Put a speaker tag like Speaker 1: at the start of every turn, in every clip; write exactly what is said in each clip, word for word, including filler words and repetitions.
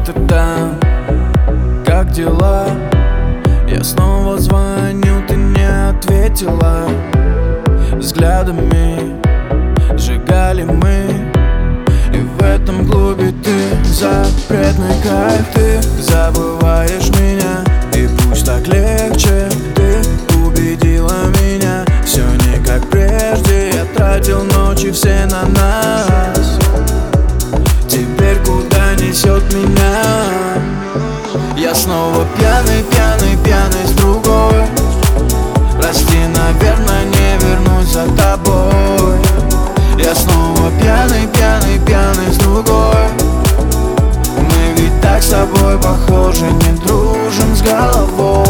Speaker 1: ты там? Как дела? Я снова звоню, ты не ответила. Взглядами сжигали мы, и в этом клубе ты запретный кайф. Ты забываешь меня, и пусть так легче. Ты убедила меня, все не как прежде. Я тратил ночи все на нас. Теперь куда несет меня? Я снова пьяный, пьяный, пьяный с другой. Прости, наверное, не вернусь за тобой. Я снова пьяный, пьяный, пьяный с другой. Мы ведь так с тобой похожи, не дружим с головой.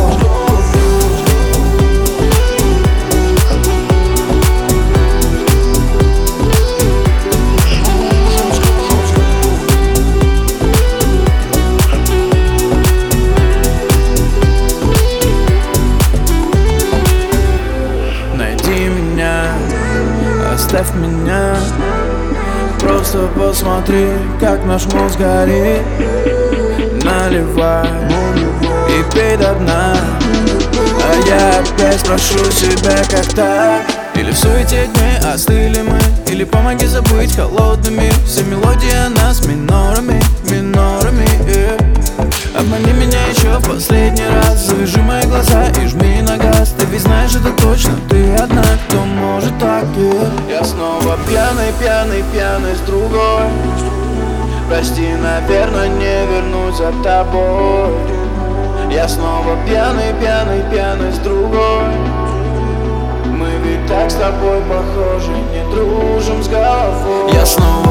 Speaker 1: Оставь меня, просто посмотри, как наш мозг горит. Наливай и пей до дна. А я опять спрошу себя, как так? Или в суете дней остыли мы? Или помоги забыть холодными все мелодии о нас минорами, минорами, yeah. Обмани меня еще в последний раз. Завяжи мои глаза и жми на газ. Ты ведь знаешь это точно, ты одна, кто может так, yeah. Я снова пьяный, пьяный, пьяный с другой. Прости, наверное, не вернусь за тобой. Я снова пьяный, пьяный, пьяный с другой. Мы ведь так с тобой похожи, не дружим с головой. Я снова